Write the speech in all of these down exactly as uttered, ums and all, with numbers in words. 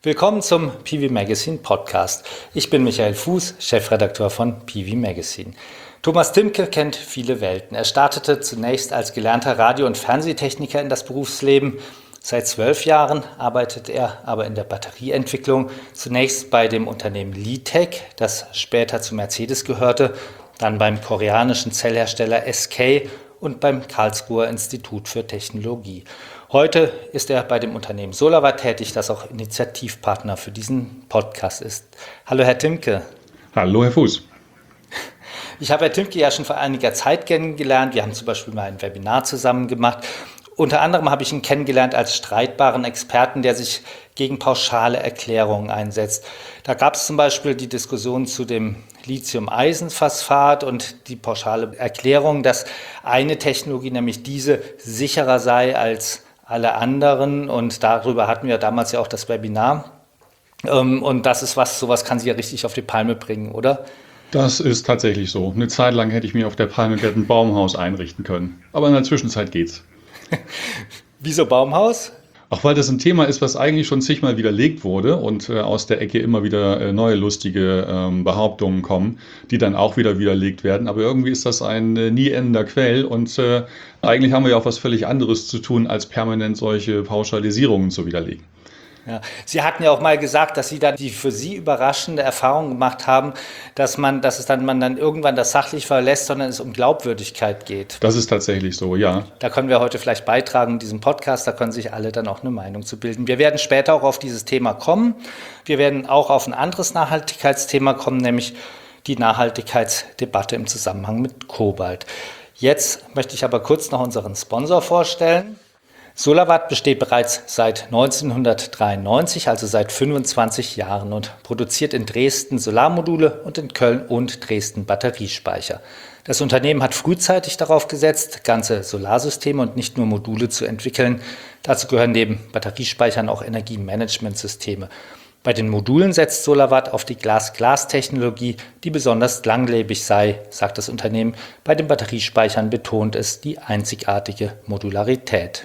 Willkommen zum P V Magazine Podcast. Ich bin Michael Fuß, Chefredakteur von P V Magazine. Thomas Timke kennt viele Welten. Er startete zunächst als gelernter Radio- und Fernsehtechniker in das Berufsleben. Seit zwölf Jahren arbeitet er aber in der Batterieentwicklung. Zunächst bei dem Unternehmen Litec, das später zu Mercedes gehörte, dann beim koreanischen Zellhersteller S K und beim Karlsruher Institut für Technologie. Heute ist er bei dem Unternehmen Solarwatt tätig, das auch Initiativpartner für diesen Podcast ist. Hallo Herr Timke. Hallo Herr Fuß. Ich habe Herr Timke ja schon vor einiger Zeit kennengelernt. Wir haben zum Beispiel mal ein Webinar zusammen gemacht. Unter anderem habe ich ihn kennengelernt als streitbaren Experten, der sich gegen pauschale Erklärungen einsetzt. Da gab es zum Beispiel die Diskussion zu dem Lithium-Eisenphosphat und die pauschale Erklärung, dass eine Technologie, nämlich diese, sicherer sei als alle anderen. Und darüber hatten wir damals ja auch das Webinar. Und das ist was, sowas kann sie ja richtig auf die Palme bringen, oder? Das ist tatsächlich so. Eine Zeit lang hätte ich mir auf der Palme ein Baumhaus einrichten können. Aber in der Zwischenzeit geht's. Wieso Baumhaus? Auch weil das ein Thema ist, was eigentlich schon zigmal widerlegt wurde und äh, aus der Ecke immer wieder äh, neue lustige ähm, Behauptungen kommen, die dann auch wieder widerlegt werden. Aber irgendwie ist das ein äh, nie endender Quell und äh, eigentlich haben wir ja auch was völlig anderes zu tun, als permanent solche Pauschalisierungen zu widerlegen. Ja. Sie hatten ja auch mal gesagt, dass Sie dann die für Sie überraschende Erfahrung gemacht haben, dass man, dass es dann man dann irgendwann das sachlich verlässt, sondern es um Glaubwürdigkeit geht. Das ist tatsächlich so, ja. Da können wir heute vielleicht beitragen in diesem Podcast, da können sich alle dann auch eine Meinung zu bilden. Wir werden später auch auf dieses Thema kommen. Wir werden auch auf ein anderes Nachhaltigkeitsthema kommen, nämlich die Nachhaltigkeitsdebatte im Zusammenhang mit Kobalt. Jetzt möchte ich aber kurz noch unseren Sponsor vorstellen. Solarwatt besteht bereits seit neunzehnhundertdreiundneunzig, also seit fünfundzwanzig Jahren, und produziert in Dresden Solarmodule und in Köln und Dresden Batteriespeicher. Das Unternehmen hat frühzeitig darauf gesetzt, ganze Solarsysteme und nicht nur Module zu entwickeln. Dazu gehören neben Batteriespeichern auch Energiemanagementsysteme. Bei den Modulen setzt Solarwatt auf die Glas-Glas-Technologie, die besonders langlebig sei, sagt das Unternehmen. Bei den Batteriespeichern betont es die einzigartige Modularität.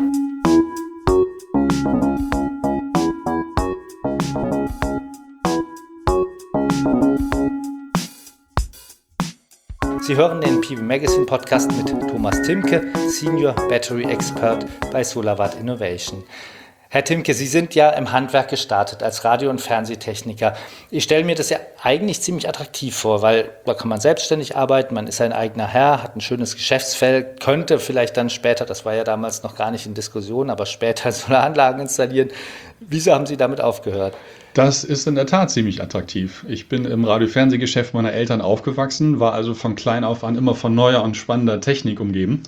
Sie hören den P V Magazine Podcast mit Thomas Timke, Senior Battery Expert bei Solarwatt Innovation. Herr Timke, Sie sind ja im Handwerk gestartet als Radio- und Fernsehtechniker. Ich stelle mir das ja eigentlich ziemlich attraktiv vor, weil da kann man selbstständig arbeiten, man ist sein eigener Herr, hat ein schönes Geschäftsfeld, könnte vielleicht dann später, das war ja damals noch gar nicht in Diskussion, aber später Solaranlagen installieren. Wieso haben Sie damit aufgehört? Das ist in der Tat ziemlich attraktiv. Ich bin im Radio-Fernsehgeschäft meiner Eltern aufgewachsen, war also von klein auf an immer von neuer und spannender Technik umgeben.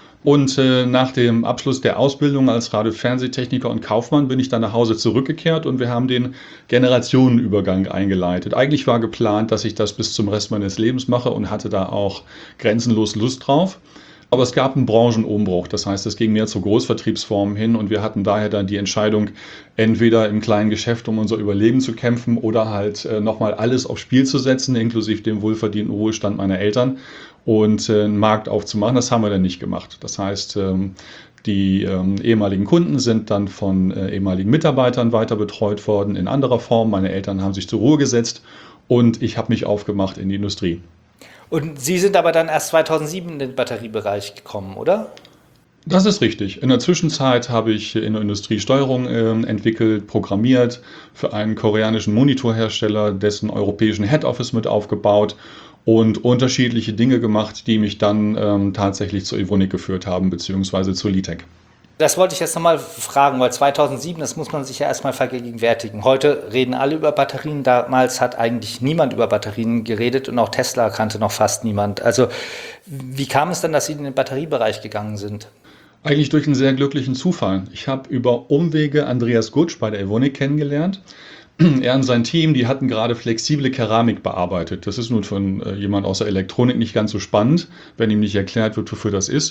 Und äh, nach dem Abschluss der Ausbildung als Radio-Fernsehtechniker und Kaufmann bin ich dann nach Hause zurückgekehrt und wir haben den Generationenübergang eingeleitet. Eigentlich war geplant, dass ich das bis zum Rest meines Lebens mache und hatte da auch grenzenlos Lust drauf. Aber es gab einen Branchenumbruch, das heißt, es ging mehr zu Großvertriebsformen hin und wir hatten daher dann die Entscheidung, entweder im kleinen Geschäft um unser Überleben zu kämpfen oder halt äh, nochmal alles aufs Spiel zu setzen, inklusive dem wohlverdienten Ruhestand meiner Eltern und äh, einen Markt aufzumachen. Das haben wir dann nicht gemacht. Das heißt, ähm, die ähm, ehemaligen Kunden sind dann von äh, ehemaligen Mitarbeitern weiter betreut worden in anderer Form. Meine Eltern haben sich zur Ruhe gesetzt und ich habe mich aufgemacht in die Industrie. Und Sie sind aber dann erst zweitausendsieben in den Batteriebereich gekommen, oder? Das ist richtig. In der Zwischenzeit habe ich in der Industrie Steuerung äh, entwickelt, programmiert, für einen koreanischen Monitorhersteller, dessen europäischen Head Office mit aufgebaut und unterschiedliche Dinge gemacht, die mich dann ähm, tatsächlich zur Evonik geführt haben, beziehungsweise zur Litec. Das wollte ich jetzt nochmal fragen, weil zweitausendsieben, das muss man sich ja erstmal vergegenwärtigen. Heute reden alle über Batterien, damals hat eigentlich niemand über Batterien geredet und auch Tesla kannte noch fast niemand. Also wie kam es dann, dass Sie in den Batteriebereich gegangen sind? Eigentlich durch einen sehr glücklichen Zufall. Ich habe über Umwege Andreas Gutsch bei der Evonik kennengelernt. Er und sein Team, die hatten gerade flexible Keramik bearbeitet. Das ist nun von äh, jemand aus der Elektronik nicht ganz so spannend, wenn ihm nicht erklärt wird, wofür das ist.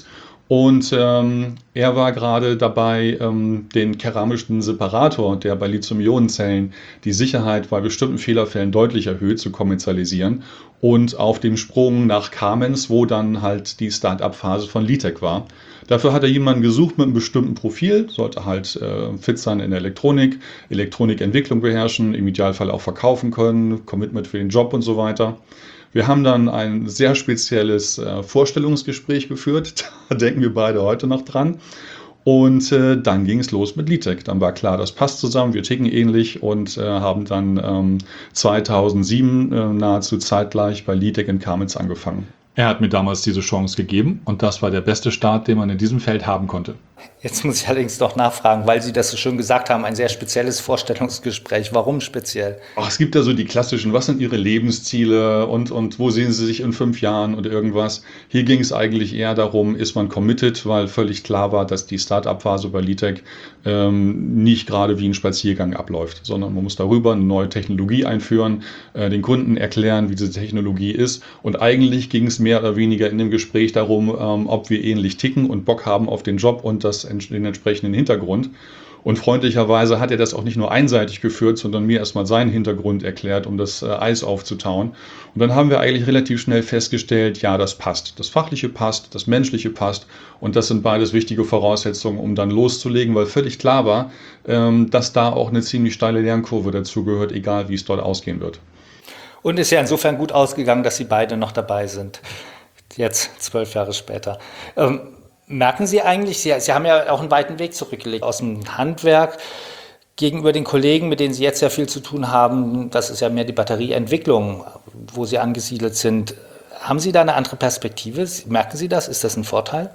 Und ähm, er war gerade dabei, ähm, den keramischen Separator, der bei Lithium-Ionen-Zellen die Sicherheit bei bestimmten Fehlerfällen deutlich erhöht, zu kommerzialisieren. Und auf dem Sprung nach Kamenz, wo dann halt die Start-up-Phase von Litec war. Dafür hat er jemanden gesucht mit einem bestimmten Profil, sollte halt äh, fit sein in der Elektronik, Elektronikentwicklung beherrschen, im Idealfall auch verkaufen können, Commitment für den Job und so weiter. Wir haben dann ein sehr spezielles äh, Vorstellungsgespräch geführt, da denken wir beide heute noch dran. Und äh, dann ging es los mit Litec. Dann war klar, das passt zusammen, wir ticken ähnlich und äh, haben dann ähm, zweitausendsieben äh, nahezu zeitgleich bei Litec in Kamenz angefangen. Er hat mir damals diese Chance gegeben und das war der beste Start, den man in diesem Feld haben konnte. Jetzt muss ich allerdings doch nachfragen, weil Sie das so schön gesagt haben, ein sehr spezielles Vorstellungsgespräch. Warum speziell? Ach, es gibt ja so die klassischen, was sind Ihre Lebensziele und, und wo sehen Sie sich in fünf Jahren oder irgendwas. Hier ging es eigentlich eher darum, ist man committed, weil völlig klar war, dass die Start-up-Phase bei Litec ähm, nicht gerade wie ein Spaziergang abläuft, sondern man muss darüber eine neue Technologie einführen, äh, den Kunden erklären, wie diese Technologie ist. Und eigentlich ging es mehr oder weniger in dem Gespräch darum, ähm, ob wir ähnlich ticken und Bock haben auf den Job und das den entsprechenden Hintergrund. Und freundlicherweise hat er das auch nicht nur einseitig geführt, sondern mir erstmal seinen Hintergrund erklärt, um das äh, Eis aufzutauen. Und dann haben wir eigentlich relativ schnell festgestellt, ja, das passt. Das Fachliche passt, das Menschliche passt. Und das sind beides wichtige Voraussetzungen, um dann loszulegen, weil völlig klar war, ähm, dass da auch eine ziemlich steile Lernkurve dazu gehört, egal wie es dort ausgehen wird. Und ist ja insofern gut ausgegangen, dass Sie beide noch dabei sind. Jetzt, zwölf Jahre später. Ähm, Merken Sie eigentlich, Sie, Sie haben ja auch einen weiten Weg zurückgelegt aus dem Handwerk gegenüber den Kollegen, mit denen Sie jetzt ja viel zu tun haben. Das ist ja mehr die Batterieentwicklung, wo Sie angesiedelt sind. Haben Sie da eine andere Perspektive? Merken Sie das? Ist das ein Vorteil?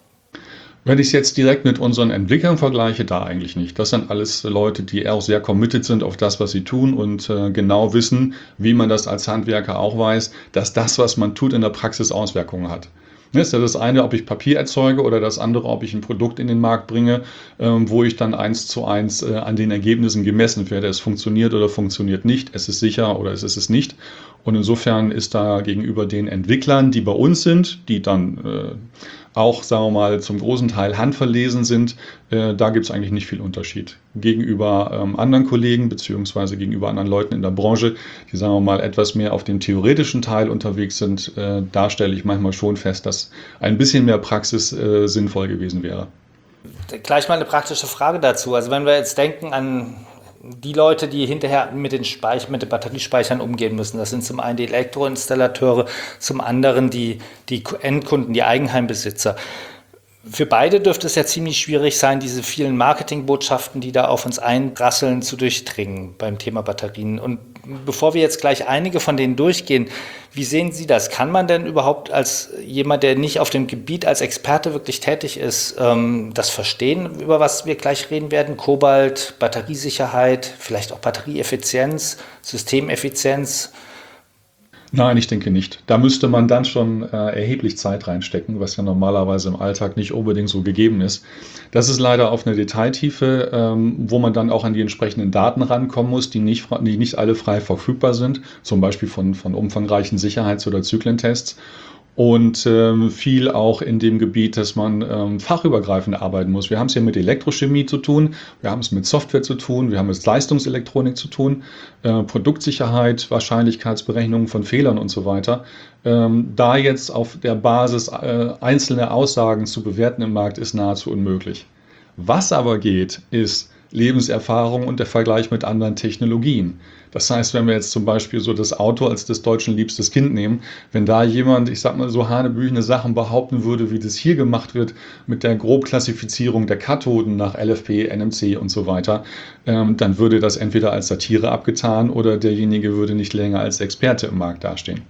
Wenn ich es jetzt direkt mit unseren Entwicklern vergleiche, da eigentlich nicht. Das sind alles Leute, die auch sehr committed sind auf das, was sie tun und äh, genau wissen, wie man das als Handwerker auch weiß, dass das, was man tut, in der Praxis Auswirkungen hat. Das ist ja das eine, ob ich Papier erzeuge oder das andere, ob ich ein Produkt in den Markt bringe, ähm, wo ich dann eins zu eins äh, an den Ergebnissen gemessen werde. Es funktioniert oder funktioniert nicht, es ist sicher oder es ist es nicht. Und insofern ist da gegenüber den Entwicklern, die bei uns sind, die dann äh, auch, sagen wir mal, zum großen Teil handverlesen sind, äh, da gibt es eigentlich nicht viel Unterschied. Gegenüber ähm, anderen Kollegen beziehungsweise gegenüber anderen Leuten in der Branche, die, sagen wir mal, etwas mehr auf dem theoretischen Teil unterwegs sind, äh, da stelle ich manchmal schon fest, dass ein bisschen mehr Praxis äh, sinnvoll gewesen wäre. Gleich mal eine praktische Frage dazu. Also wenn wir jetzt denken an die Leute, die hinterher mit den, Speich- mit den Batteriespeichern umgehen müssen, das sind zum einen die Elektroinstallateure, zum anderen die, die Endkunden, die Eigenheimbesitzer. Für beide dürfte es ja ziemlich schwierig sein, diese vielen Marketingbotschaften, die da auf uns einrasseln, zu durchdringen beim Thema Batterien. Und bevor wir jetzt gleich einige von denen durchgehen, wie sehen Sie das? Kann man denn überhaupt als jemand, der nicht auf dem Gebiet als Experte wirklich tätig ist, das verstehen, über was wir gleich reden werden? Kobalt, Batteriesicherheit, vielleicht auch Batterieeffizienz, Systemeffizienz? Nein, ich denke nicht. Da müsste man dann schon äh, erheblich Zeit reinstecken, was ja normalerweise im Alltag nicht unbedingt so gegeben ist. Das ist leider auf eine Detailtiefe, ähm, wo man dann auch an die entsprechenden Daten rankommen muss, die nicht, die nicht alle frei verfügbar sind, zum Beispiel von, von umfangreichen Sicherheits- oder Zyklentests. Und ähm, viel auch in dem Gebiet, dass man ähm, fachübergreifend arbeiten muss. Wir haben es hier mit Elektrochemie zu tun, wir haben es mit Software zu tun, wir haben es mit Leistungselektronik zu tun, äh, Produktsicherheit, Wahrscheinlichkeitsberechnungen von Fehlern und so weiter. Ähm, da jetzt auf der Basis äh, einzelne Aussagen zu bewerten im Markt ist nahezu unmöglich. Was aber geht, ist Lebenserfahrung und der Vergleich mit anderen Technologien. Das heißt, wenn wir jetzt zum Beispiel so das Auto als des Deutschen liebstes Kind nehmen, wenn da jemand, ich sag mal so hanebüchene Sachen behaupten würde, wie das hier gemacht wird mit der Grobklassifizierung der Kathoden nach L F P, N M C und so weiter, ähm, dann würde das entweder als Satire abgetan oder derjenige würde nicht länger als Experte im Markt dastehen.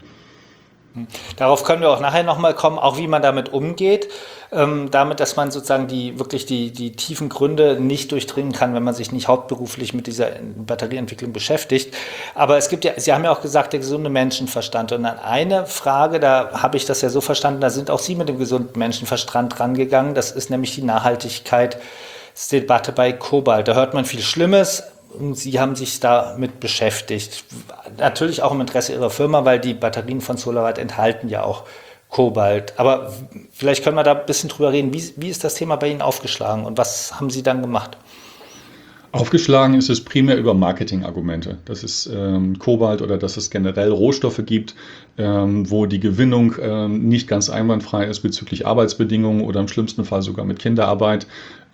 Darauf können wir auch nachher nochmal kommen, auch wie man damit umgeht, ähm, damit, dass man sozusagen die wirklich die, die tiefen Gründe nicht durchdringen kann, wenn man sich nicht hauptberuflich mit dieser Batterieentwicklung beschäftigt. Aber es gibt ja, Sie haben ja auch gesagt, der gesunde Menschenverstand. Und an eine Frage, da habe ich das ja so verstanden, da sind auch Sie mit dem gesunden Menschenverstand rangegangen. Das ist nämlich die Nachhaltigkeitsdebatte bei Kobalt. Da hört man viel Schlimmes. Sie haben sich damit beschäftigt. Natürlich auch im Interesse Ihrer Firma, weil die Batterien von SolarWatt enthalten ja auch Kobalt. Aber vielleicht können wir da ein bisschen drüber reden. Wie, wie ist das Thema bei Ihnen aufgeschlagen und was haben Sie dann gemacht? Aufgeschlagen ist es primär über Marketingargumente, dass es ähm, Kobalt oder dass es generell Rohstoffe gibt, ähm, wo die Gewinnung ähm, nicht ganz einwandfrei ist bezüglich Arbeitsbedingungen oder im schlimmsten Fall sogar mit Kinderarbeit.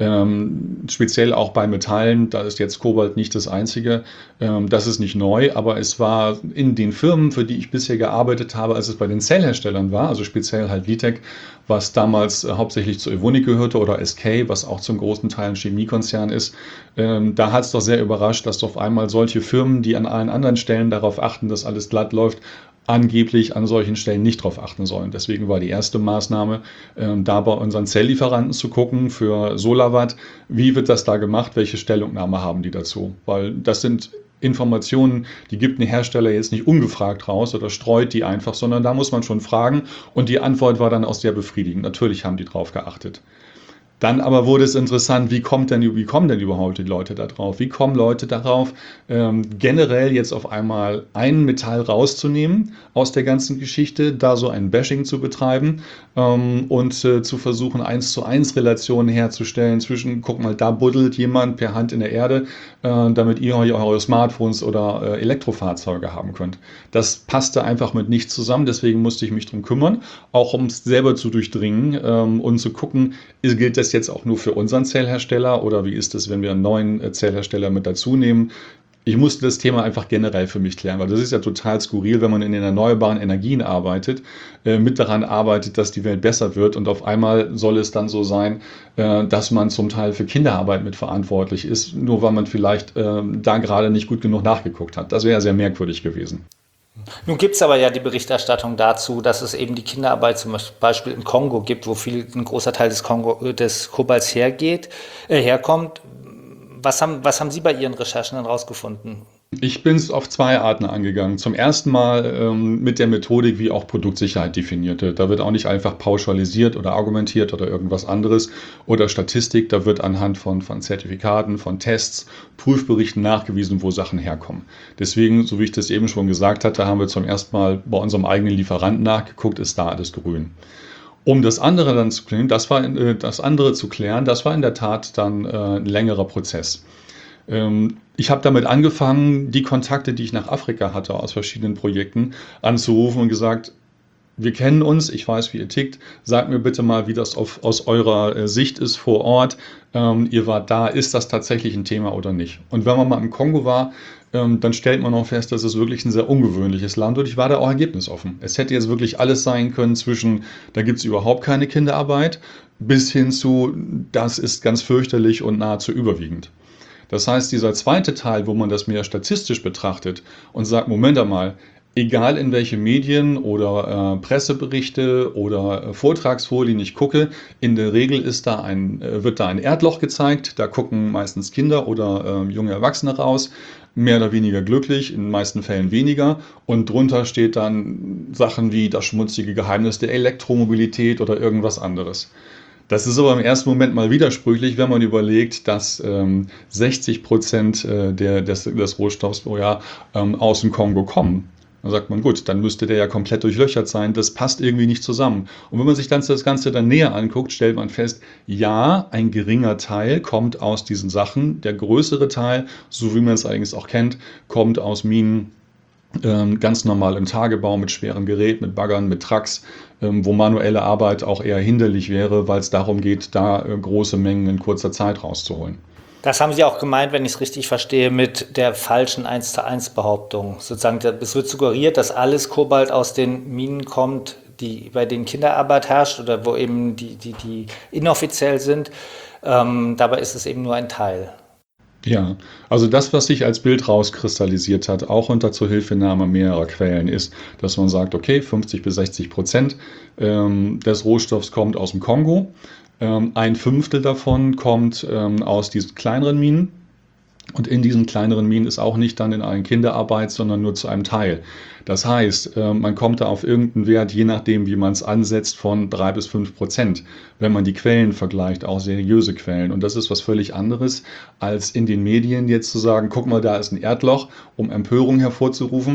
Ähm, speziell auch bei Metallen, da ist jetzt Kobalt nicht das Einzige. Ähm, das ist nicht neu, aber es war in den Firmen, für die ich bisher gearbeitet habe, als es bei den Zellherstellern war, also speziell halt Litec, was damals äh, hauptsächlich zu Evonik gehörte, oder S K, was auch zum großen Teil ein Chemiekonzern ist. Ähm, da hat es doch sehr überrascht, dass auf einmal solche Firmen, die an allen anderen Stellen darauf achten, dass alles glatt läuft, angeblich an solchen Stellen nicht darauf achten sollen. Deswegen war die erste Maßnahme, ähm, da bei unseren Zelllieferanten zu gucken für Solarwatt, wie wird das da gemacht, welche Stellungnahme haben die dazu? Weil das sind Informationen, die gibt ein Hersteller jetzt nicht ungefragt raus oder streut die einfach, sondern da muss man schon fragen, und die Antwort war dann auch sehr befriedigend. Natürlich haben die drauf geachtet. Dann aber wurde es interessant, wie kommt denn, wie kommen denn überhaupt die Leute da drauf? Wie kommen Leute darauf, ähm, generell jetzt auf einmal ein Metall rauszunehmen aus der ganzen Geschichte, da so ein Bashing zu betreiben ähm, und äh, zu versuchen, eins zu eins Relationen herzustellen zwischen, guck mal, da buddelt jemand per Hand in der Erde, äh, damit ihr eure Smartphones oder äh, Elektrofahrzeuge haben könnt. Das passte einfach mit nichts zusammen, deswegen musste ich mich drum kümmern, auch um es selber zu durchdringen ähm, und zu gucken, ist, gilt das jetzt auch nur für unseren Zellhersteller oder wie ist es, wenn wir einen neuen Zellhersteller mit dazu nehmen? Ich musste das Thema einfach generell für mich klären, weil das ist ja total skurril, wenn man in den erneuerbaren Energien arbeitet, äh, mit daran arbeitet, dass die Welt besser wird, und auf einmal soll es dann so sein, äh, dass man zum Teil für Kinderarbeit mitverantwortlich ist, nur weil man vielleicht äh, da gerade nicht gut genug nachgeguckt hat. Das wäre ja sehr merkwürdig gewesen. Nun gibt es aber ja die Berichterstattung dazu, dass es eben die Kinderarbeit zum Beispiel im Kongo gibt, wo viel, ein großer Teil des, Kongo, des Kobalts hergeht, äh, herkommt. Was haben, was haben Sie bei Ihren Recherchen dann rausgefunden? Ich bin es auf zwei Arten angegangen. Zum ersten Mal ähm, mit der Methodik, wie auch Produktsicherheit definiert wird. Da wird auch nicht einfach pauschalisiert oder argumentiert oder irgendwas anderes oder Statistik. Da wird anhand von, von Zertifikaten, von Tests, Prüfberichten nachgewiesen, wo Sachen herkommen. Deswegen, so wie ich das eben schon gesagt hatte, haben wir zum ersten Mal bei unserem eigenen Lieferanten nachgeguckt, ist da alles grün. Um das andere dann zu klären, das war äh, das andere zu klären, das war in der Tat dann äh, ein längerer Prozess. Ähm, ich habe damit angefangen, die Kontakte, die ich nach Afrika hatte aus verschiedenen Projekten, anzurufen und gesagt, wir kennen uns, ich weiß, wie ihr tickt, sagt mir bitte mal, wie das auf, aus eurer äh, Sicht ist vor Ort. Ähm, ihr wart da, ist das tatsächlich ein Thema oder nicht? Und wenn man mal im Kongo war, ähm, dann stellt man auch fest, dass es wirklich ein sehr ungewöhnliches Land und ich war da auch ergebnisoffen. Es hätte jetzt wirklich alles sein können zwischen, da gibt es überhaupt keine Kinderarbeit, bis hin zu, das ist ganz fürchterlich und nahezu überwiegend. Das heißt, dieser zweite Teil, wo man das mehr statistisch betrachtet und sagt, Moment einmal, egal in welche Medien oder äh, Presseberichte oder äh, Vortragsfolien ich gucke, in der Regel ist da ein, äh, wird da ein Erdloch gezeigt, da gucken meistens Kinder oder äh, junge Erwachsene raus, mehr oder weniger glücklich, in den meisten Fällen weniger, und drunter steht dann Sachen wie das schmutzige Geheimnis der Elektromobilität oder irgendwas anderes. Das ist aber im ersten Moment mal widersprüchlich, wenn man überlegt, dass ähm, sechzig Prozent äh, der, des, des Rohstoffs pro Jahr ähm, aus dem Kongo kommen. Dann sagt man, gut, dann müsste der ja komplett durchlöchert sein. Das passt irgendwie nicht zusammen. Und wenn man sich dann das Ganze dann näher anguckt, stellt man fest, ja, ein geringer Teil kommt aus diesen Sachen. Der größere Teil, so wie man es eigentlich auch kennt, kommt aus Minen, ähm, ganz normal im Tagebau mit schwerem Gerät, mit Baggern, mit Trucks, ähm, wo manuelle Arbeit auch eher hinderlich wäre, weil es darum geht, da äh, große Mengen in kurzer Zeit rauszuholen. Das haben Sie auch gemeint, wenn ich es richtig verstehe, mit der falschen eins zu eins Behauptung. Sozusagen, es wird suggeriert, dass alles Kobalt aus den Minen kommt, die, bei denen Kinderarbeit herrscht oder wo eben die, die, die inoffiziell sind. Ähm, dabei ist es eben nur ein Teil. Ja, also das, was sich als Bild rauskristallisiert hat, auch unter Zuhilfenahme mehrerer Quellen, ist, dass man sagt, okay, fünfzig bis sechzig Prozent ähm, des Rohstoffs kommt aus dem Kongo. Ähm, ein Fünftel davon kommt ähm, aus diesen kleineren Minen. Und in diesen kleineren Minen ist auch nicht dann in allen Kinderarbeit, sondern nur zu einem Teil. Das heißt, äh, man kommt da auf irgendeinen Wert, je nachdem, wie man es ansetzt, von drei bis fünf Prozent. Wenn man die Quellen vergleicht, auch seriöse Quellen. Und das ist was völlig anderes, als in den Medien jetzt zu sagen, guck mal, da ist ein Erdloch, um Empörung hervorzurufen.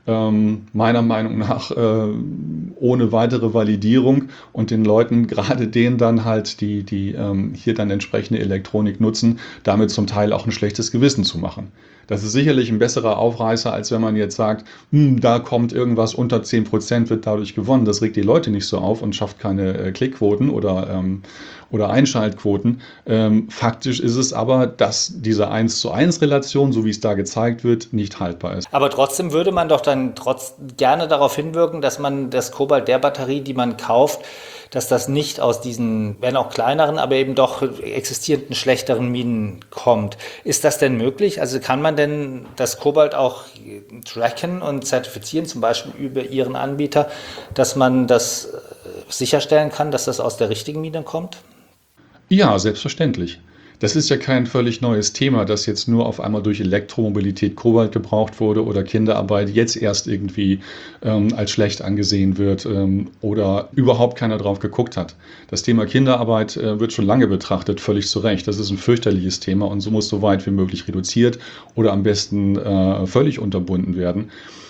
ähm, meiner Meinung nach äh, ohne weitere Validierung und den Leuten, gerade denen dann halt, die, die ähm, hier dann entsprechende Elektronik nutzen, damit zum Teil auch ein schlechtes Gewissen zu machen. Das ist sicherlich ein besserer Aufreißer, als wenn man jetzt sagt, hm, da kommt irgendwas unter zehn Prozent, wird dadurch gewonnen. Das regt die Leute nicht so auf und schafft keine äh, Klickquoten oder, ähm, oder Einschaltquoten. Ähm, faktisch ist es aber, dass diese eins zu eins Relation, so wie es da gezeigt wird, nicht haltbar ist. Aber trotzdem würde man doch dann trotz gerne darauf hinwirken, dass man das Kobalt der Batterie, die man kauft, dass das nicht aus diesen, wenn auch kleineren, aber eben doch existierenden schlechteren Minen kommt. Ist das denn möglich? Also kann man denn das Kobalt auch tracken und zertifizieren, zum Beispiel über Ihren Anbieter, dass man das sicherstellen kann, dass das aus der richtigen Mine kommt? Ja, selbstverständlich. Das ist ja kein völlig neues Thema, dass jetzt nur auf einmal durch Elektromobilität Kobalt gebraucht wurde oder Kinderarbeit jetzt erst irgendwie ähm, als schlecht angesehen wird ähm, oder überhaupt keiner drauf geguckt hat. Das Thema Kinderarbeit äh, wird schon lange betrachtet, völlig zu Recht. Das ist ein fürchterliches Thema und so muss so weit wie möglich reduziert oder am besten äh, völlig unterbunden werden.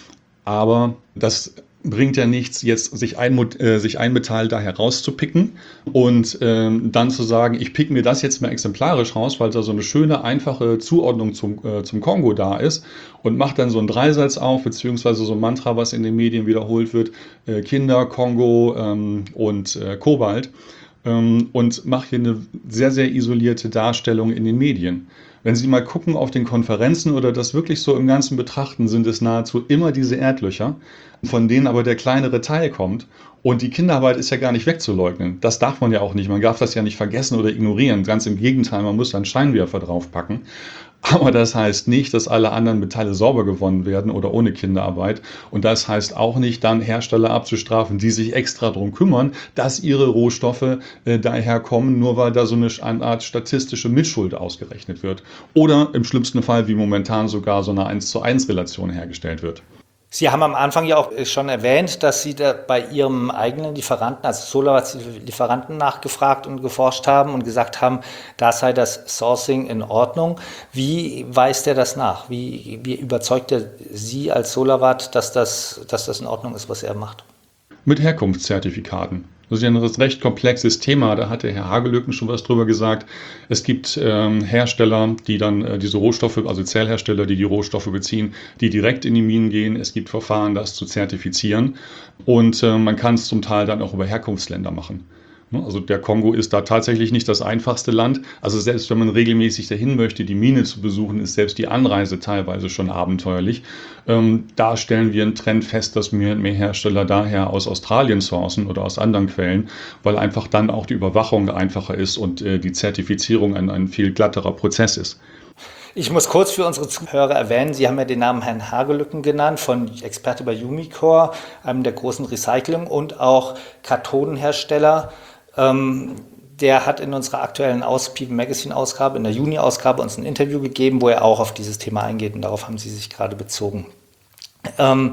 Aber das bringt ja nichts, jetzt sich ein, äh, sich ein Metall da herauszupicken und ähm, dann zu sagen, ich pick mir das jetzt mal exemplarisch raus, weil da so eine schöne, einfache Zuordnung zum, äh, zum Kongo da ist und macht dann so einen Dreisatz auf, beziehungsweise so ein Mantra, was in den Medien wiederholt wird, äh, Kinder, Kongo ähm, und äh, Kobalt ähm, und macht hier eine sehr, sehr isolierte Darstellung in den Medien. Wenn Sie mal gucken auf den Konferenzen oder das wirklich so im Ganzen betrachten, sind es nahezu immer diese Erdlöcher, von denen aber der kleinere Teil kommt. Und die Kinderarbeit ist ja gar nicht wegzuleugnen. Das darf man ja auch nicht. Man darf das ja nicht vergessen oder ignorieren. Ganz im Gegenteil, man muss einen Scheinwerfer draufpacken. Aber das heißt nicht, dass alle anderen Metalle sauber gewonnen werden oder ohne Kinderarbeit. Und das heißt auch nicht, dann Hersteller abzustrafen, die sich extra darum kümmern, dass ihre Rohstoffe äh, daherkommen, nur weil da so eine, eine Art statistische Mitschuld ausgerechnet wird. Oder im schlimmsten Fall, wie momentan sogar so eine eins zu eins Relation hergestellt wird. Sie haben am Anfang ja auch schon erwähnt, dass Sie da bei Ihrem eigenen Lieferanten, also SolarWatt-Lieferanten, nachgefragt und geforscht haben und gesagt haben, da sei das Sourcing in Ordnung. Wie weist er das nach? Wie, wie überzeugt er Sie als SolarWatt, dass das, dass das in Ordnung ist, was er macht? Mit Herkunftszertifikaten. Das ist ja ein recht komplexes Thema, da hat der Herr Hagelöken schon was drüber gesagt. Es gibt ähm, Hersteller, die dann äh, diese Rohstoffe, also Zellhersteller, die die Rohstoffe beziehen, die direkt in die Minen gehen. Es gibt Verfahren, das zu zertifizieren und äh, man kann es zum Teil dann auch über Herkunftsländer machen. Also der Kongo ist da tatsächlich nicht das einfachste Land. Also selbst wenn man regelmäßig dahin möchte, die Mine zu besuchen, ist selbst die Anreise teilweise schon abenteuerlich. Ähm, da stellen wir einen Trend fest, dass mehr und mehr Hersteller daher aus Australien sourcen oder aus anderen Quellen, weil einfach dann auch die Überwachung einfacher ist und äh, die Zertifizierung ein, ein viel glatterer Prozess ist. Ich muss kurz für unsere Zuhörer erwähnen, Sie haben ja den Namen Herrn Hagelöken genannt, von Experte bei Umicore, einem der großen Recycling- und auch Kathodenhersteller. Ähm, der hat in unserer aktuellen Aus People Magazine Ausgabe, in der Juni-Ausgabe, uns ein Interview gegeben, wo er auch auf dieses Thema eingeht und darauf haben Sie sich gerade bezogen. Ähm,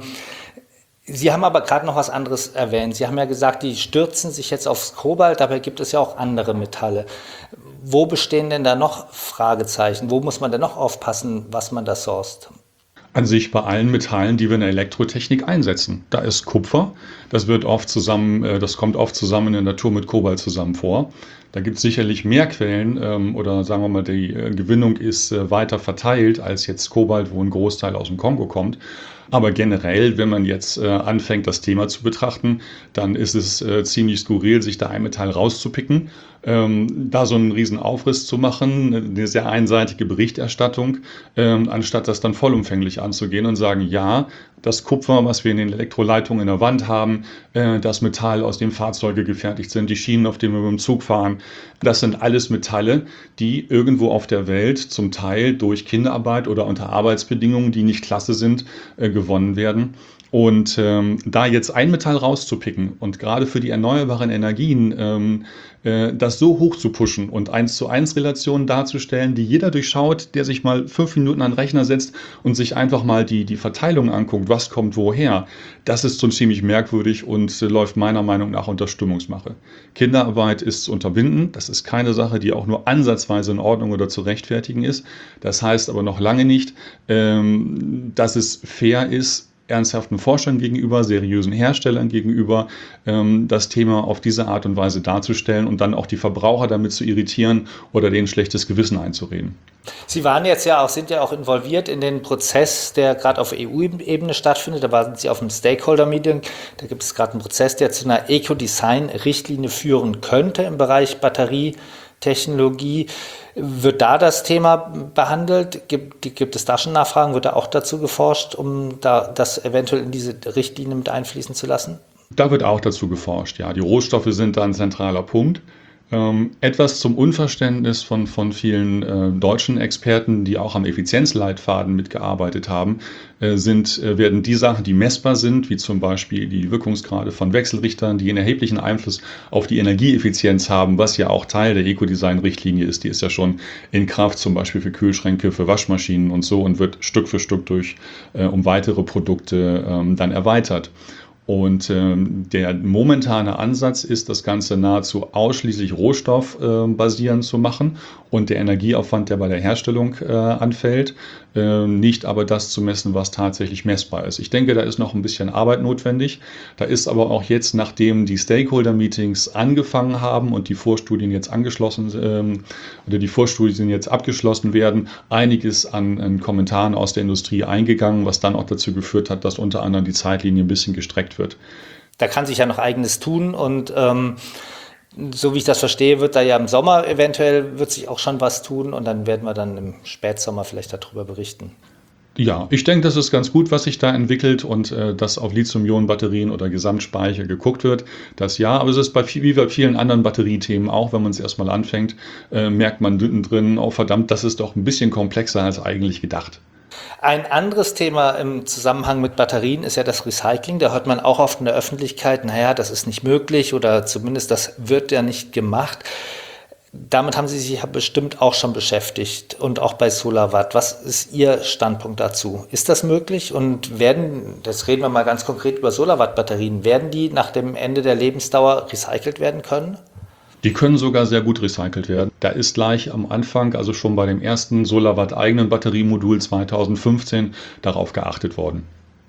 Sie haben aber gerade noch was anderes erwähnt. Sie haben ja gesagt, die stürzen sich jetzt aufs Kobalt, dabei gibt es ja auch andere Metalle. Wo bestehen denn da noch Fragezeichen? Wo muss man denn noch aufpassen, was man da sourced? An sich bei allen Metallen, die wir in der Elektrotechnik einsetzen. Da ist Kupfer, das wird oft zusammen, das kommt oft zusammen in der Natur mit Kobalt zusammen vor. Da gibt es sicherlich mehr Quellen ähm, oder sagen wir mal, die äh, Gewinnung ist äh, weiter verteilt als jetzt Kobalt, wo ein Großteil aus dem Kongo kommt. Aber generell, wenn man jetzt äh, anfängt, das Thema zu betrachten, dann ist es äh, ziemlich skurril, sich da ein Metall rauszupicken, ähm, da so einen riesen Aufriss zu machen, eine sehr einseitige Berichterstattung, ähm, anstatt das dann vollumfänglich anzugehen und sagen, ja, das Kupfer, was wir in den Elektroleitungen in der Wand haben, äh, das Metall, aus dem Fahrzeuge gefertigt sind, die Schienen, auf denen wir mit dem Zug fahren, das sind alles Metalle, die irgendwo auf der Welt zum Teil durch Kinderarbeit oder unter Arbeitsbedingungen, die nicht klasse sind, äh, gewonnen werden. Und ähm, da jetzt ein Metall rauszupicken und gerade für die erneuerbaren Energien ähm, äh, das so hoch zu pushen und eins zu eins Relationen darzustellen, die jeder durchschaut, der sich mal fünf Minuten an den Rechner setzt und sich einfach mal die, die Verteilung anguckt, was kommt woher, das ist schon ziemlich merkwürdig und äh, läuft meiner Meinung nach unter Stimmungsmache. Kinderarbeit ist zu unterbinden, das ist keine Sache, die auch nur ansatzweise in Ordnung oder zu rechtfertigen ist. Das heißt aber noch lange nicht, ähm, dass es fair ist, ernsthaften Forschern gegenüber, seriösen Herstellern gegenüber, ähm, das Thema auf diese Art und Weise darzustellen und dann auch die Verbraucher damit zu irritieren oder denen schlechtes Gewissen einzureden. Sie waren jetzt ja auch, sind ja auch involviert in den Prozess, der gerade auf E U-Ebene stattfindet. Da waren Sie auf einem Stakeholder-Meeting. Da gibt es gerade einen Prozess, der zu einer Eco-Design-Richtlinie führen könnte im Bereich Batterietechnologie. Wird da das Thema behandelt? Gibt, gibt es da schon Nachfragen? Wird da auch dazu geforscht, um da das eventuell in diese Richtlinie mit einfließen zu lassen? Da wird auch dazu geforscht, ja. Die Rohstoffe sind da ein zentraler Punkt. Ähm, etwas zum Unverständnis von, von vielen äh, deutschen Experten, die auch am Effizienzleitfaden mitgearbeitet haben, äh, sind, äh, werden die Sachen, die messbar sind, wie zum Beispiel die Wirkungsgrade von Wechselrichtern, die einen erheblichen Einfluss auf die Energieeffizienz haben, was ja auch Teil der Ecodesign-Richtlinie ist. Die ist ja schon in Kraft, zum Beispiel für Kühlschränke, für Waschmaschinen und so, und wird Stück für Stück durch äh, um weitere Produkte ähm, dann erweitert. Und ähm, der momentane Ansatz ist, das Ganze nahezu ausschließlich rohstoffbasierend äh, zu machen und der Energieaufwand, der bei der Herstellung äh, anfällt, äh, nicht aber das zu messen, was tatsächlich messbar ist. Ich denke, da ist noch ein bisschen Arbeit notwendig. Da ist aber auch jetzt, nachdem die Stakeholder-Meetings angefangen haben und die Vorstudien jetzt angeschlossen ähm, oder die Vorstudien jetzt abgeschlossen werden, einiges an, an Kommentaren aus der Industrie eingegangen, was dann auch dazu geführt hat, dass unter anderem die Zeitlinie ein bisschen gestreckt wird. Da kann sich ja noch einiges tun und ähm, so wie ich das verstehe, wird da ja im Sommer eventuell wird sich auch schon was tun und dann werden wir dann im Spätsommer vielleicht darüber berichten. Ja, ich denke, das ist ganz gut, was sich da entwickelt und äh, dass auf Lithium-Ionen-Batterien oder Gesamtspeicher geguckt wird. Das ja, aber es ist bei, wie bei vielen anderen Batteriethemen auch, wenn man es erstmal anfängt, äh, merkt man drin, oh verdammt, das ist doch ein bisschen komplexer als eigentlich gedacht. Ein anderes Thema im Zusammenhang mit Batterien ist ja das Recycling. Da hört man auch oft in der Öffentlichkeit, naja, das ist nicht möglich oder zumindest das wird ja nicht gemacht. Damit haben Sie sich ja bestimmt auch schon beschäftigt und auch bei SolarWatt. Was ist Ihr Standpunkt dazu? Ist das möglich und werden, das reden wir mal ganz konkret über SolarWatt-Batterien, werden die nach dem Ende der Lebensdauer recycelt werden können? Die können sogar sehr gut recycelt werden. Da ist gleich am Anfang, also schon bei dem ersten SolarWatt eigenen Batteriemodul zweitausendfünfzehn, darauf geachtet worden.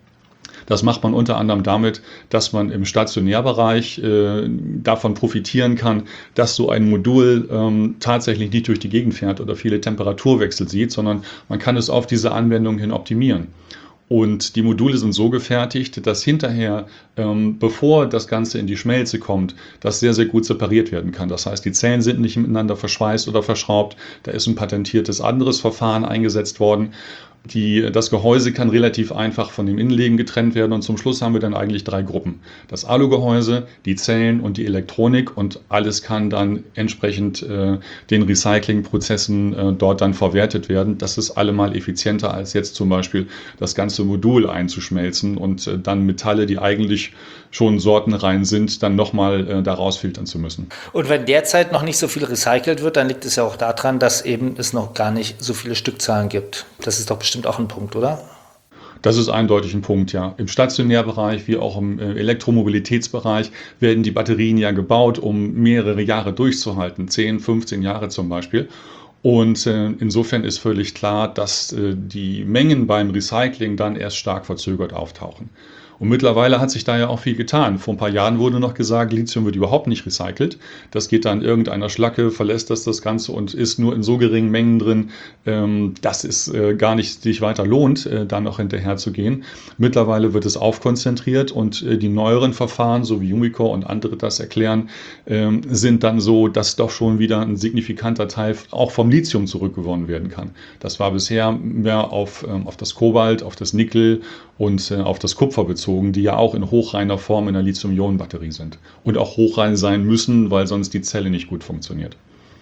Das macht man unter anderem damit, dass man im Stationärbereich äh, davon profitieren kann, dass so ein Modul ähm, tatsächlich nicht durch die Gegend fährt oder viele Temperaturwechsel sieht, sondern man kann es auf diese Anwendung hin optimieren. Und die Module sind so gefertigt, dass hinterher, ähm, bevor das Ganze in die Schmelze kommt, das sehr, sehr gut separiert werden kann. Das heißt, die Zellen sind nicht miteinander verschweißt oder verschraubt. Da ist ein patentiertes anderes Verfahren eingesetzt worden. Die, das Gehäuse kann relativ einfach von dem Innenleben getrennt werden und zum Schluss haben wir dann eigentlich drei Gruppen. Das Alugehäuse, die Zellen und die Elektronik und alles kann dann entsprechend äh, den Recyclingprozessen äh, dort dann verwertet werden. Das ist allemal effizienter als jetzt zum Beispiel das ganze Modul einzuschmelzen und äh, dann Metalle, die eigentlich schon sortenrein sind, dann nochmal äh, daraus filtern zu müssen. Und wenn derzeit noch nicht so viel recycelt wird, dann liegt es ja auch daran, dass eben es noch gar nicht so viele Stückzahlen gibt. Das ist doch bestimmt auch ein Punkt, oder? Das ist eindeutig ein Punkt, ja. Im Stationärbereich wie auch im Elektromobilitätsbereich werden die Batterien ja gebaut, um mehrere Jahre durchzuhalten, zehn, fünfzehn Jahre zum Beispiel. Und äh, insofern ist völlig klar, dass äh, die Mengen beim Recycling dann erst stark verzögert auftauchen. Und mittlerweile hat sich da ja auch viel getan. Vor ein paar Jahren wurde noch gesagt, Lithium wird überhaupt nicht recycelt. Das geht dann irgendeiner Schlacke, verlässt das das Ganze und ist nur in so geringen Mengen drin, ähm, dass es äh, gar nicht sich weiter lohnt, äh, da noch hinterher zu gehen. Mittlerweile wird es aufkonzentriert und äh, die neueren Verfahren, so wie Umicore und andere das erklären, ähm, sind dann so, dass doch schon wieder ein signifikanter Teil auch vom Lithium zurückgewonnen werden kann. Das war bisher mehr auf, ähm, auf das Kobalt, auf das Nickel und äh, auf das Kupfer bezogen, die ja auch in hochreiner Form in der Lithium-Ionen-Batterie sind und auch hochrein sein müssen, weil sonst die Zelle nicht gut funktioniert.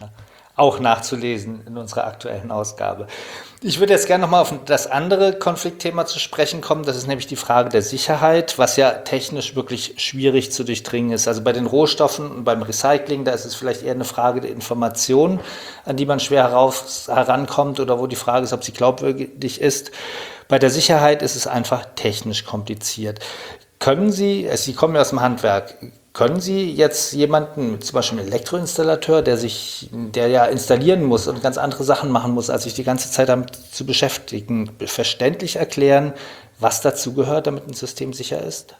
Auch nachzulesen in unserer aktuellen Ausgabe. Ich würde jetzt gerne nochmal auf das andere Konfliktthema zu sprechen kommen. Das ist nämlich die Frage der Sicherheit, was ja technisch wirklich schwierig zu durchdringen ist. Also bei den Rohstoffen und beim Recycling, da ist es vielleicht eher eine Frage der Information, an die man schwer heraus, herankommt oder wo die Frage ist, ob sie glaubwürdig ist. Bei der Sicherheit ist es einfach technisch kompliziert. Können Sie, Sie kommen ja aus dem Handwerk, können Sie jetzt jemanden, zum Beispiel einen Elektroinstallateur, der sich, der ja installieren muss und ganz andere Sachen machen muss, als sich die ganze Zeit damit zu beschäftigen, verständlich erklären, was dazu gehört, damit ein System sicher ist?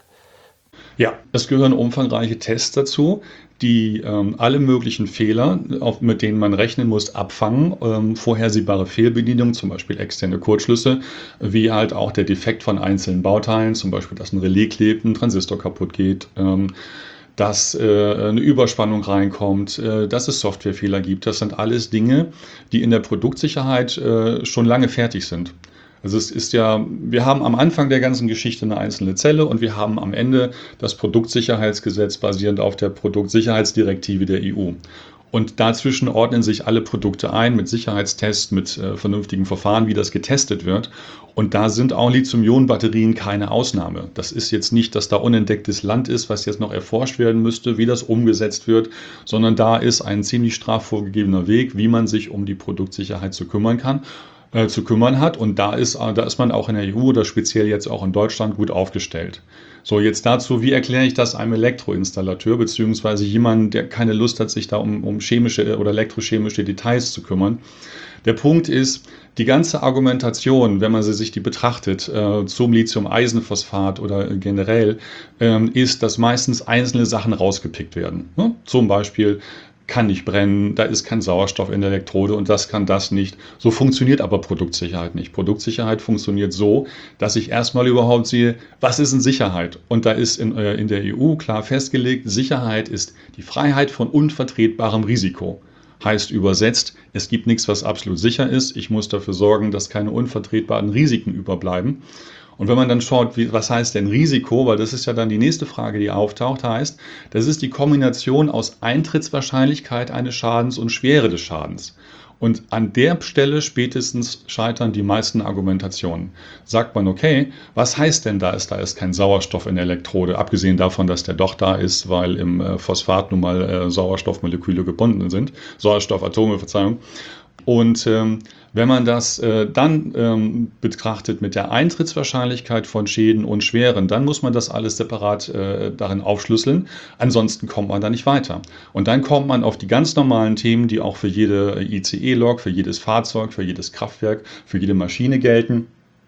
Ja, es gehören umfangreiche Tests dazu, die ähm, alle möglichen Fehler, auf, mit denen man rechnen muss, abfangen. Ähm, vorhersehbare Fehlbedienungen, zum Beispiel externe Kurzschlüsse, wie halt auch der Defekt von einzelnen Bauteilen, zum Beispiel, dass ein Relais klebt, ein Transistor kaputt geht, ähm, dass äh, eine Überspannung reinkommt, äh, dass es Softwarefehler gibt. Das sind alles Dinge, die in der Produktsicherheit äh, schon lange fertig sind. Also es ist ja, wir haben am Anfang der ganzen Geschichte eine einzelne Zelle und wir haben am Ende das Produktsicherheitsgesetz basierend auf der Produktsicherheitsdirektive der E U. Und dazwischen ordnen sich alle Produkte ein mit Sicherheitstests, mit äh, vernünftigen Verfahren, wie das getestet wird. Und da sind auch Lithium-Ionen-Batterien keine Ausnahme. Das ist jetzt nicht, dass da unentdecktes Land ist, was jetzt noch erforscht werden müsste, wie das umgesetzt wird, sondern da ist ein ziemlich straff vorgegebener Weg, wie man sich um die Produktsicherheit zu kümmern kann. Äh, zu kümmern hat. Und da ist, äh, da ist man auch in der E U oder speziell jetzt auch in Deutschland gut aufgestellt. So, jetzt dazu, wie erkläre ich das einem Elektroinstallateur, beziehungsweise jemandem, der keine Lust hat, sich da um, um chemische oder elektrochemische Details zu kümmern. Der Punkt ist, die ganze Argumentation, wenn man sie sich die betrachtet, äh, zum Lithium-Eisenphosphat oder generell, ähm, ist, dass meistens einzelne Sachen rausgepickt werden. Ne? Zum Beispiel kann nicht brennen, da ist kein Sauerstoff in der Elektrode und das kann das nicht. So funktioniert aber Produktsicherheit nicht. Produktsicherheit funktioniert so, dass ich erstmal überhaupt sehe, was ist in Sicherheit? Und da ist in, äh, in der E U klar festgelegt, Sicherheit ist die Freiheit von unvertretbarem Risiko. Heißt übersetzt, es gibt nichts, was absolut sicher ist. Ich muss dafür sorgen, dass keine unvertretbaren Risiken überbleiben. Und wenn man dann schaut, wie, was heißt denn Risiko, weil das ist ja dann die nächste Frage, die auftaucht, heißt, das ist die Kombination aus Eintrittswahrscheinlichkeit eines Schadens und Schwere des Schadens. Und an der Stelle spätestens scheitern die meisten Argumentationen. Sagt man, okay, was heißt denn da ist, da ist kein Sauerstoff in der Elektrode, abgesehen davon, dass der doch da ist, weil im äh, Phosphat nun mal äh, Sauerstoffmoleküle gebunden sind, Sauerstoffatome, Verzeihung. Und ähm, wenn man das äh, dann ähm, betrachtet mit der Eintrittswahrscheinlichkeit von Schäden und Schweren, dann muss man das alles separat äh, darin aufschlüsseln. Ansonsten kommt man da nicht weiter. Und dann kommt man auf die ganz normalen Themen, die auch für jede I C E-Lok, für jedes Fahrzeug, für jedes Kraftwerk, für jede Maschine gelten.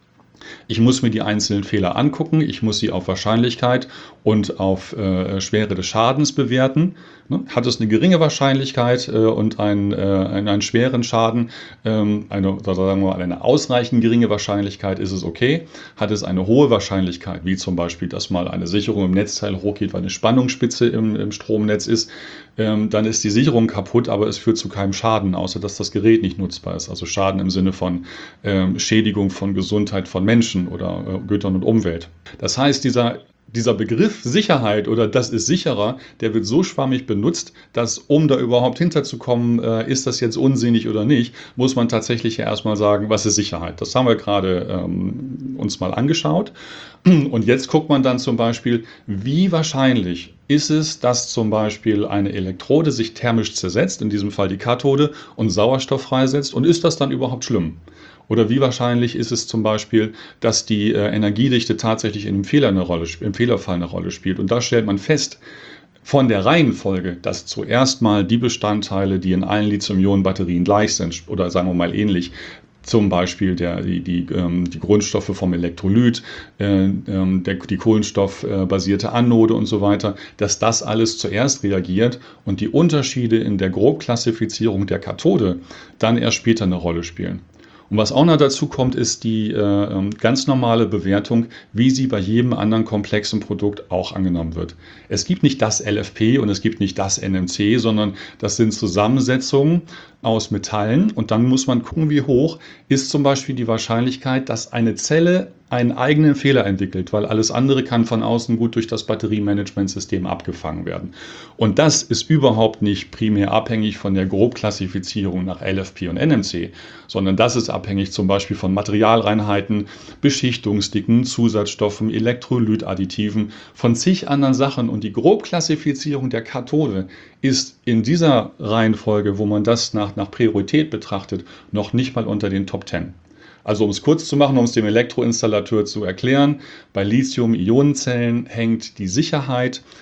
Ich muss mir die einzelnen Fehler angucken, ich muss sie auf Wahrscheinlichkeit und auf äh, Schwere des Schadens bewerten. Ne? Hat es eine geringe Wahrscheinlichkeit äh, und einen, äh, einen, einen schweren Schaden, ähm, eine, sagen wir mal, eine ausreichend geringe Wahrscheinlichkeit, ist es okay. Hat es eine hohe Wahrscheinlichkeit, wie zum Beispiel, dass mal eine Sicherung im Netzteil hochgeht, weil eine Spannungsspitze im, im Stromnetz ist, ähm, dann ist die Sicherung kaputt, aber es führt zu keinem Schaden, außer dass das Gerät nicht nutzbar ist. Also Schaden im Sinne von ähm, Schädigung von Gesundheit von Menschen oder äh, Gütern und Umwelt. Das heißt, dieser Dieser Begriff Sicherheit oder das ist sicherer, der wird so schwammig benutzt, dass, um da überhaupt hinterzukommen, äh, ist das jetzt unsinnig oder nicht, muss man tatsächlich ja erstmal sagen, was ist Sicherheit? Das haben wir gerade ähm, uns mal angeschaut. Und jetzt guckt man dann zum Beispiel, wie wahrscheinlich ist es, dass zum Beispiel eine Elektrode sich thermisch zersetzt, in diesem Fall die Kathode, und Sauerstoff freisetzt, und ist das dann überhaupt schlimm? Oder wie wahrscheinlich ist es zum Beispiel, dass die äh, Energiedichte tatsächlich in einem Fehler eine Rolle, im Fehlerfall eine Rolle spielt? Und da stellt man fest, von der Reihenfolge, dass zuerst mal die Bestandteile, die in allen Lithium-Ionen-Batterien gleich sind, oder sagen wir mal ähnlich, zum Beispiel der, die, die, ähm, die Grundstoffe vom Elektrolyt, äh, ähm, der, die kohlenstoffbasierte Anode und so weiter, dass das alles zuerst reagiert und die Unterschiede in der Grobklassifizierung der Kathode dann erst später eine Rolle spielen. Und was auch noch dazu kommt, ist die äh, ganz normale Bewertung, wie sie bei jedem anderen komplexen Produkt auch angenommen wird. Es gibt nicht das L F P und es gibt nicht das N M C, sondern das sind Zusammensetzungen aus Metallen. Und dann muss man gucken, wie hoch ist zum Beispiel die Wahrscheinlichkeit, dass eine Zelle einen eigenen Fehler entwickelt, weil alles andere kann von außen gut durch das Batteriemanagementsystem abgefangen werden. Und das ist überhaupt nicht primär abhängig von der Grobklassifizierung nach L F P und N M C, sondern das ist abhängig zum Beispiel von Materialreinheiten, Beschichtungsdicken, Zusatzstoffen, Elektrolytadditiven, von zig anderen Sachen. Und die Grobklassifizierung der Kathode ist in dieser Reihenfolge, wo man das nach, nach Priorität betrachtet, noch nicht mal unter den Top Ten. Also um es kurz zu machen, um es dem Elektroinstallateur zu erklären, bei Lithium-Ionen-Zellen hängt die Sicherheit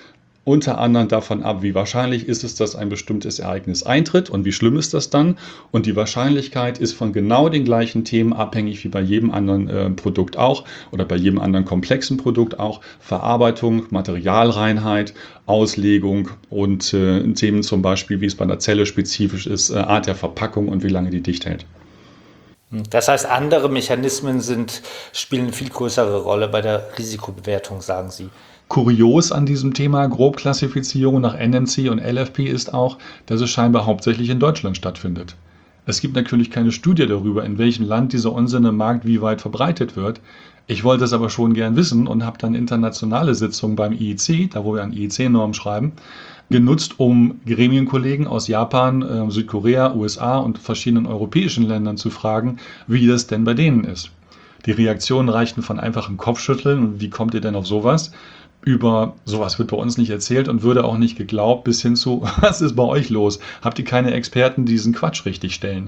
unter anderem davon ab, wie wahrscheinlich ist es, dass ein bestimmtes Ereignis eintritt und wie schlimm ist das dann. Und die Wahrscheinlichkeit ist von genau den gleichen Themen abhängig wie bei jedem anderen äh, Produkt auch oder bei jedem anderen komplexen Produkt auch. Verarbeitung, Materialreinheit, Auslegung und äh, Themen zum Beispiel, wie es bei einer Zelle spezifisch ist, äh, Art der Verpackung und wie lange die dicht hält. Das heißt, andere Mechanismen sind, spielen eine viel größere Rolle bei der Risikobewertung, sagen Sie. Kurios an diesem Thema Grobklassifizierung nach N M C und L F P ist auch, dass es scheinbar hauptsächlich in Deutschland stattfindet. Es gibt natürlich keine Studie darüber, in welchem Land dieser Unsinn im Markt wie weit verbreitet wird. Ich wollte es aber schon gern wissen und habe dann internationale Sitzungen beim I E C, da wo wir an I E C-Normen schreiben, genutzt, um Gremienkollegen aus Japan, Südkorea, U S A und verschiedenen europäischen Ländern zu fragen, wie das denn bei denen ist. Die Reaktionen reichten von einfachem Kopfschütteln und wie kommt ihr denn auf sowas, über sowas wird bei uns nicht erzählt und würde auch nicht geglaubt, bis hin zu, was ist bei euch los? Habt ihr keine Experten, die diesen Quatsch richtig stellen?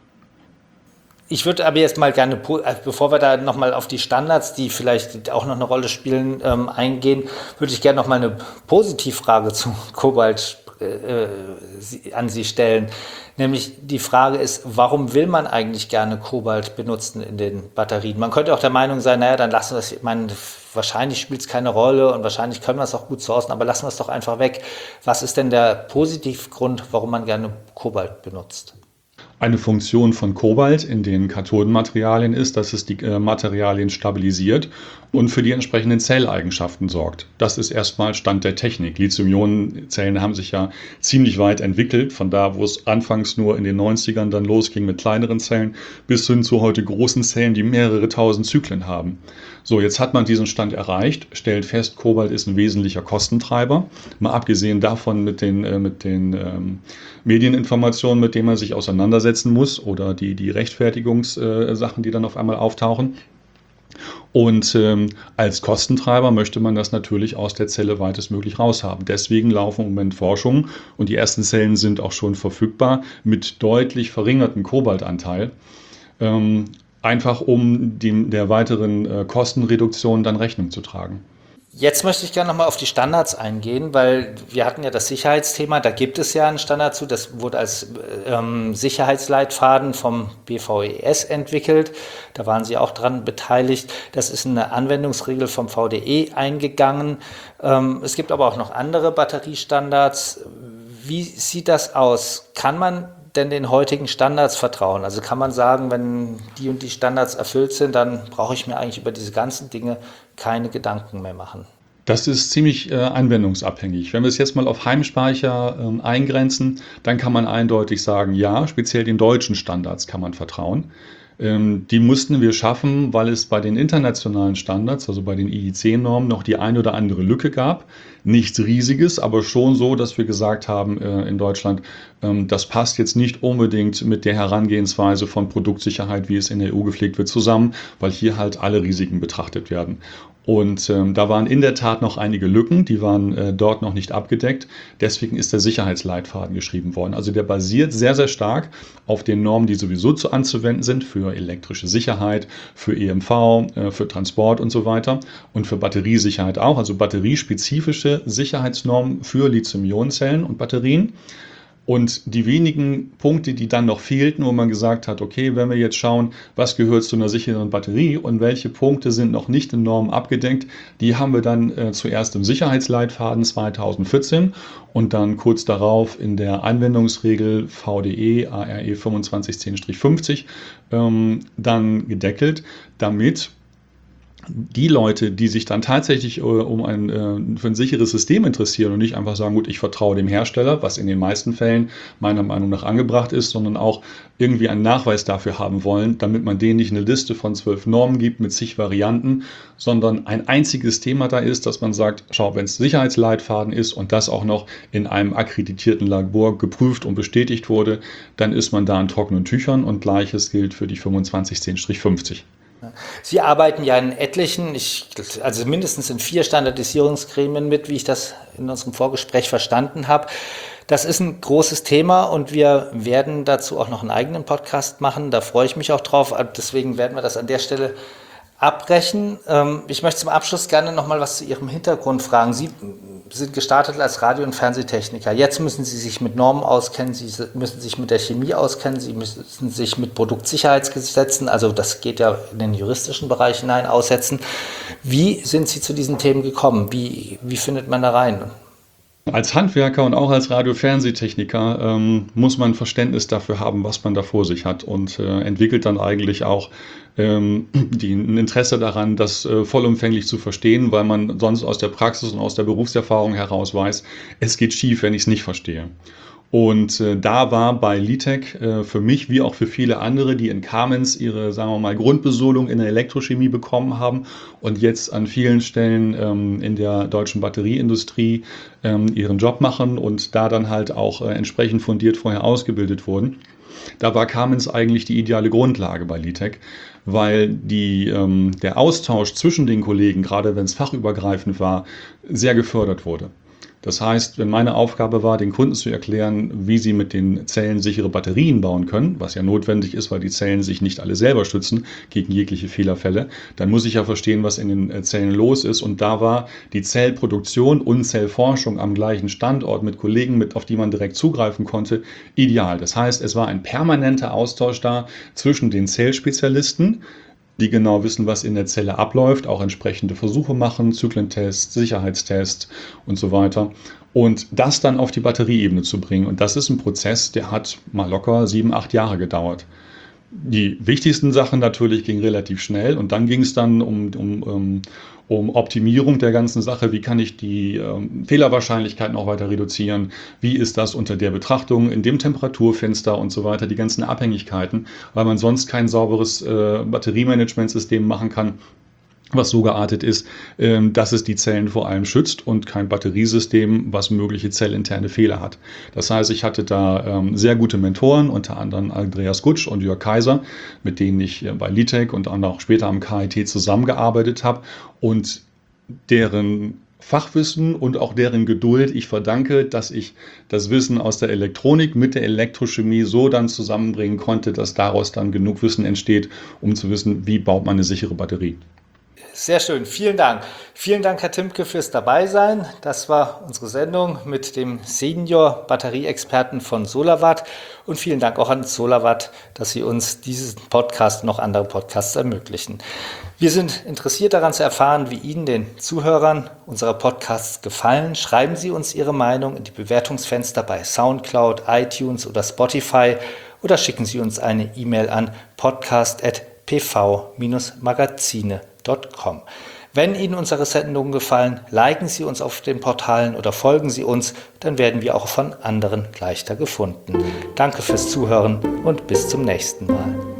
Ich würde aber jetzt mal gerne, bevor wir da nochmal auf die Standards, die vielleicht auch noch eine Rolle spielen, ähm, eingehen, würde ich gerne nochmal eine Positivfrage zu Kobalt äh, an Sie stellen. Nämlich die Frage ist, warum will man eigentlich gerne Kobalt benutzen in den Batterien? Man könnte auch der Meinung sein, naja, dann lassen wir es, ich meine, wahrscheinlich spielt es keine Rolle und wahrscheinlich können wir es auch gut sourcen, aber lassen wir es doch einfach weg. Was ist denn der Positivgrund, warum man gerne Kobalt benutzt? Eine Funktion von Kobalt in den Kathodenmaterialien ist, dass es die äh, Materialien stabilisiert und für die entsprechenden Zelleigenschaften sorgt. Das ist erstmal Stand der Technik. Lithium-Ionen-Zellen haben sich ja ziemlich weit entwickelt, von da, wo es anfangs nur in den neunzigern dann losging mit kleineren Zellen, bis hin zu heute großen Zellen, die mehrere tausend Zyklen haben. So, jetzt hat man diesen Stand erreicht, stellt fest, Kobalt ist ein wesentlicher Kostentreiber. Mal abgesehen davon mit den, äh, mit den ähm, Medieninformationen, mit denen man sich auseinandersetzen muss oder die, die Rechtfertigungssachen, die dann auf einmal auftauchen. Und ähm, als Kostentreiber möchte man das natürlich aus der Zelle weitestmöglich raushaben. Deswegen laufen im Moment Forschungen und die ersten Zellen sind auch schon verfügbar mit deutlich verringertem Kobaltanteil. Ähm, einfach um dem, der weiteren äh, Kostenreduktion dann Rechnung zu tragen. Jetzt möchte ich gerne nochmal auf die Standards eingehen, weil wir hatten ja das Sicherheitsthema, da gibt es ja einen Standard zu, das wurde als ähm, Sicherheitsleitfaden vom B V E S entwickelt, da waren Sie auch dran beteiligt, das ist eine Anwendungsregel vom V D E eingegangen, ähm, es gibt aber auch noch andere Batteriestandards. Wie sieht das aus? Kann man denn den heutigen Standards vertrauen? Also kann man sagen, wenn die und die Standards erfüllt sind, dann brauche ich mir eigentlich über diese ganzen Dinge keine Gedanken mehr machen? Das ist ziemlich äh, anwendungsabhängig. Wenn wir es jetzt mal auf Heimspeicher ähm, eingrenzen, dann kann man eindeutig sagen, ja, speziell den deutschen Standards kann man vertrauen. Ähm, die mussten wir schaffen, weil es bei den internationalen Standards, also bei den I E C-Normen, noch die ein oder andere Lücke gab. Nichts Riesiges, aber schon so, dass wir gesagt haben äh, in Deutschland, ähm, das passt jetzt nicht unbedingt mit der Herangehensweise von Produktsicherheit, wie es in der E U gepflegt wird, zusammen, weil hier halt alle Risiken betrachtet werden. Und ähm, da waren in der Tat noch einige Lücken, die waren äh, dort noch nicht abgedeckt. Deswegen ist der Sicherheitsleitfaden geschrieben worden. Also der basiert sehr, sehr stark auf den Normen, die sowieso zu anzuwenden sind für elektrische Sicherheit, für E M V, äh, für Transport und so weiter und für Batteriesicherheit auch, also batteriespezifische Sicherheitsnormen für Lithium-Ionen-Zellen und Batterien. Und die wenigen Punkte, die dann noch fehlten, wo man gesagt hat, okay, wenn wir jetzt schauen, was gehört zu einer sicheren Batterie und welche Punkte sind noch nicht in Normen abgedeckt, die haben wir dann äh, zuerst im Sicherheitsleitfaden zweitausendvierzehn und dann kurz darauf in der Anwendungsregel V D E A R E fünfundzwanzig zehn fünfzig ähm, dann gedeckelt, damit die Leute, die sich dann tatsächlich äh, um ein, äh, für ein sicheres System interessieren und nicht einfach sagen, gut, ich vertraue dem Hersteller, was in den meisten Fällen meiner Meinung nach angebracht ist, sondern auch irgendwie einen Nachweis dafür haben wollen, damit man denen nicht eine Liste von zwölf Normen gibt mit zig Varianten, sondern ein einziges Thema da ist, dass man sagt, schau, wenn es Sicherheitsleitfaden ist und das auch noch in einem akkreditierten Labor geprüft und bestätigt wurde, dann ist man da in trockenen Tüchern und Gleiches gilt für die fünfundzwanzig zehn fünfzig. Sie arbeiten ja in etlichen, ich, also mindestens in vier Standardisierungsgremien mit, wie ich das in unserem Vorgespräch verstanden habe. Das ist ein großes Thema und wir werden dazu auch noch einen eigenen Podcast machen. Da freue ich mich auch drauf. Deswegen werden wir das an der Stelle abbrechen. Ich möchte zum Abschluss gerne noch mal was zu Ihrem Hintergrund fragen. Sie sind gestartet als Radio- und Fernsehtechniker. Jetzt müssen Sie sich mit Normen auskennen, Sie müssen sich mit der Chemie auskennen, Sie müssen sich mit Produktsicherheitsgesetzen, also das geht ja in den juristischen Bereich hinein, aussetzen. Wie sind Sie zu diesen Themen gekommen? Wie, wie findet man da rein? Als Handwerker und auch als Radio-Fernsehtechniker ähm, muss man Verständnis dafür haben, was man da vor sich hat und äh, entwickelt dann eigentlich auch ähm, die, ein Interesse daran, das äh, vollumfänglich zu verstehen, weil man sonst aus der Praxis und aus der Berufserfahrung heraus weiß, es geht schief, wenn ich es nicht verstehe. Und äh, da war bei Litec äh, für mich wie auch für viele andere, die in Kamenz ihre, sagen wir mal, Grundbesolung in der Elektrochemie bekommen haben und jetzt an vielen Stellen ähm, in der deutschen Batterieindustrie ähm, ihren Job machen und da dann halt auch äh, entsprechend fundiert vorher ausgebildet wurden. Da war Kamenz eigentlich die ideale Grundlage bei Litec, weil die, ähm, der Austausch zwischen den Kollegen, gerade wenn es fachübergreifend war, sehr gefördert wurde. Das heißt, wenn meine Aufgabe war, den Kunden zu erklären, wie sie mit den Zellen sichere Batterien bauen können, was ja notwendig ist, weil die Zellen sich nicht alle selber schützen gegen jegliche Fehlerfälle, dann muss ich ja verstehen, was in den Zellen los ist. Und da war die Zellproduktion und Zellforschung am gleichen Standort mit Kollegen, mit, auf die man direkt zugreifen konnte, ideal. Das heißt, es war ein permanenter Austausch da zwischen den Zellspezialisten, die genau wissen, was in der Zelle abläuft, auch entsprechende Versuche machen, Zyklentests, Sicherheitstests und so weiter. Und das dann auf die Batterieebene zu bringen. Und das ist ein Prozess, der hat mal locker sieben, acht Jahre gedauert. Die wichtigsten Sachen natürlich gingen relativ schnell und dann ging es dann um, um, um, um Optimierung der ganzen Sache. Wie kann ich die ähm, Fehlerwahrscheinlichkeit noch weiter reduzieren? Wie ist das unter der Betrachtung in dem Temperaturfenster und so weiter? Die ganzen Abhängigkeiten, weil man sonst kein sauberes äh, Batteriemanagementsystem machen kann, was so geartet ist, dass es die Zellen vor allem schützt und kein Batteriesystem, was mögliche zellinterne Fehler hat. Das heißt, ich hatte da sehr gute Mentoren, unter anderem Andreas Gutsch und Jörg Kaiser, mit denen ich bei Litec und auch später am K I T zusammengearbeitet habe und deren Fachwissen und auch deren Geduld ich verdanke, dass ich das Wissen aus der Elektronik mit der Elektrochemie so dann zusammenbringen konnte, dass daraus dann genug Wissen entsteht, um zu wissen, wie baut man eine sichere Batterie. Sehr schön, vielen Dank. Vielen Dank, Herr Timke, fürs Dabeisein. Das war unsere Sendung mit dem Senior-Batterieexperten von SolarWatt. Und vielen Dank auch an SolarWatt, dass Sie uns diesen Podcast und noch andere Podcasts ermöglichen. Wir sind interessiert daran zu erfahren, wie Ihnen, den Zuhörern unserer Podcasts, gefallen. Schreiben Sie uns Ihre Meinung in die Bewertungsfenster bei SoundCloud, iTunes oder Spotify oder schicken Sie uns eine E-Mail an podcast at p v Bindestrich magazine punkt com. Wenn Ihnen unsere Sendungen gefallen, liken Sie uns auf den Portalen oder folgen Sie uns, dann werden wir auch von anderen leichter gefunden. Danke fürs Zuhören und bis zum nächsten Mal.